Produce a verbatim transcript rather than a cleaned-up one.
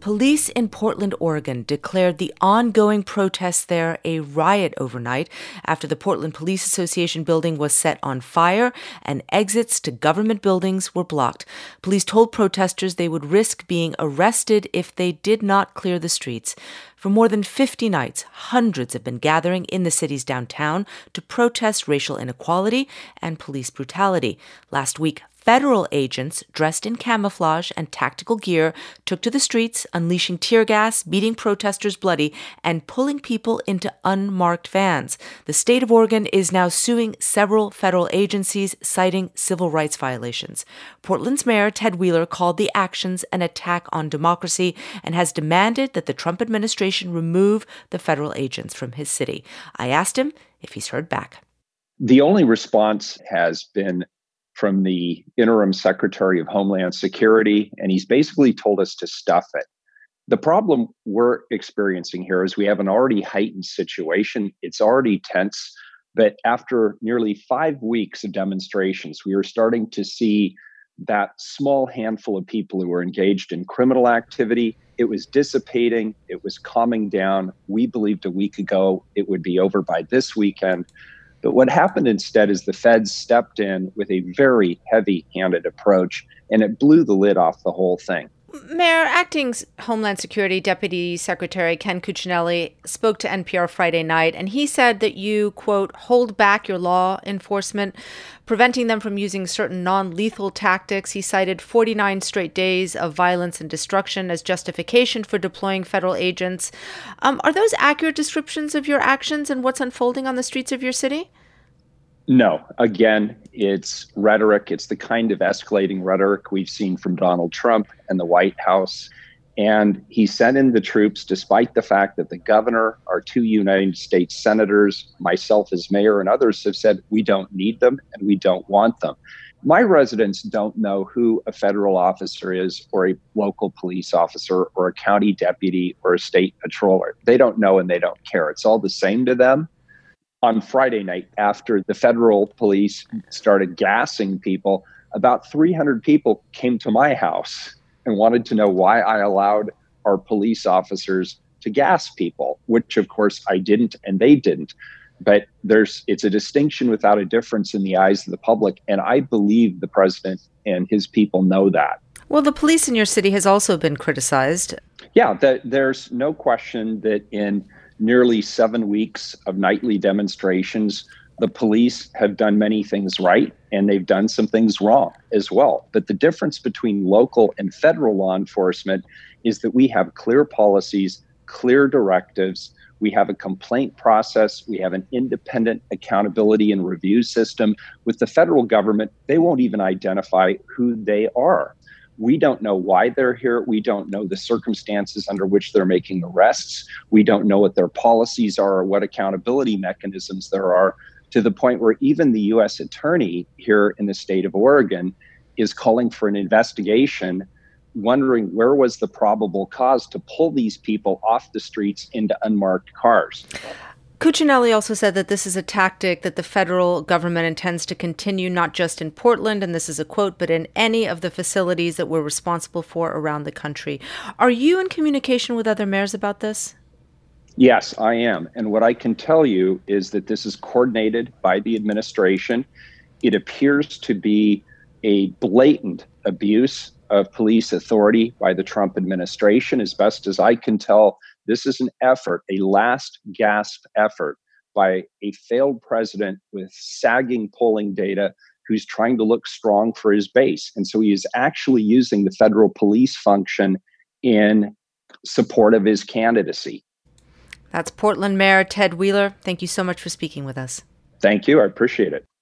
Police in Portland, Oregon declared the ongoing protests there a riot overnight after the Portland Police Association building was set on fire and exits to government buildings were blocked. Police told protesters they would risk being arrested if they did not clear the streets. For more than fifty nights, hundreds have been gathering in the city's downtown to protest racial inequality and police brutality. Last week, federal agents dressed in camouflage and tactical gear took to the streets, unleashing tear gas, beating protesters bloody, and pulling people into unmarked vans. The state of Oregon is now suing several federal agencies, citing civil rights violations. Portland's Mayor Ted Wheeler called the actions an attack on democracy and has demanded that the Trump administration remove the federal agents from his city. I asked him if he's heard back. The only response has been from the interim Secretary of Homeland Security, and he's basically told us to stuff it. The problem we're experiencing here is we have an already heightened situation. It's already tense, but after nearly five weeks of demonstrations, we are starting to see that small handful of people who were engaged in criminal activity. It was dissipating. It was calming down. We believed a week ago it would be over by this weekend. But what happened instead is the feds stepped in with a very heavy-handed approach, and it blew the lid off the whole thing. Mayor, Acting Homeland Security Deputy Secretary Ken Cuccinelli spoke to N P R Friday night, and he said that you, quote, hold back your law enforcement, preventing them from using certain non-lethal tactics. He cited forty-nine straight days of violence and destruction as justification for deploying federal agents. Um, are those accurate descriptions of your actions and what's unfolding on the streets of your city? No. Again, it's rhetoric. It's the kind of escalating rhetoric we've seen from Donald Trump and the White House. And he sent in the troops despite the fact that the governor, our two United States senators, myself as mayor, and others have said we don't need them and we don't want them. My residents don't know who a federal officer is or a local police officer or a county deputy or a state patroller. They don't know and they don't care. It's all the same to them. On Friday night, after the federal police started gassing people, about three hundred people came to my house and wanted to know why I allowed our police officers to gas people, which of course I didn't and they didn't. But there's it's a distinction without a difference in the eyes of the public. And I believe the president and his people know that. Well, the police in your city has also been criticized. Yeah, the, there's no question that in nearly seven weeks of nightly demonstrations, the police have done many things right, and they've done some things wrong as well. But the difference between local and federal law enforcement is that we have clear policies, clear directives. We have a complaint process. We have an independent accountability and review system. With the federal government, they won't even identify who they are. We don't know why they're here. We don't know the circumstances under which they're making arrests. We don't know what their policies are or what accountability mechanisms there are, to the point where even the U S attorney here in the state of Oregon is calling for an investigation, wondering where was the probable cause to pull these people off the streets into unmarked cars. Cuccinelli also said that this is a tactic that the federal government intends to continue, not just in Portland, and this is a quote, but in any of the facilities that we're responsible for around the country. Are you in communication with other mayors about this? Yes, I am. And what I can tell you is that this is coordinated by the administration. It appears to be a blatant abuse of police authority by the Trump administration. As best as I can tell, this is an effort, a last gasp effort by a failed president with sagging polling data who's trying to look strong for his base. And so he is actually using the federal police function in support of his candidacy. That's Portland Mayor Ted Wheeler. Thank you so much for speaking with us. Thank you. I appreciate it.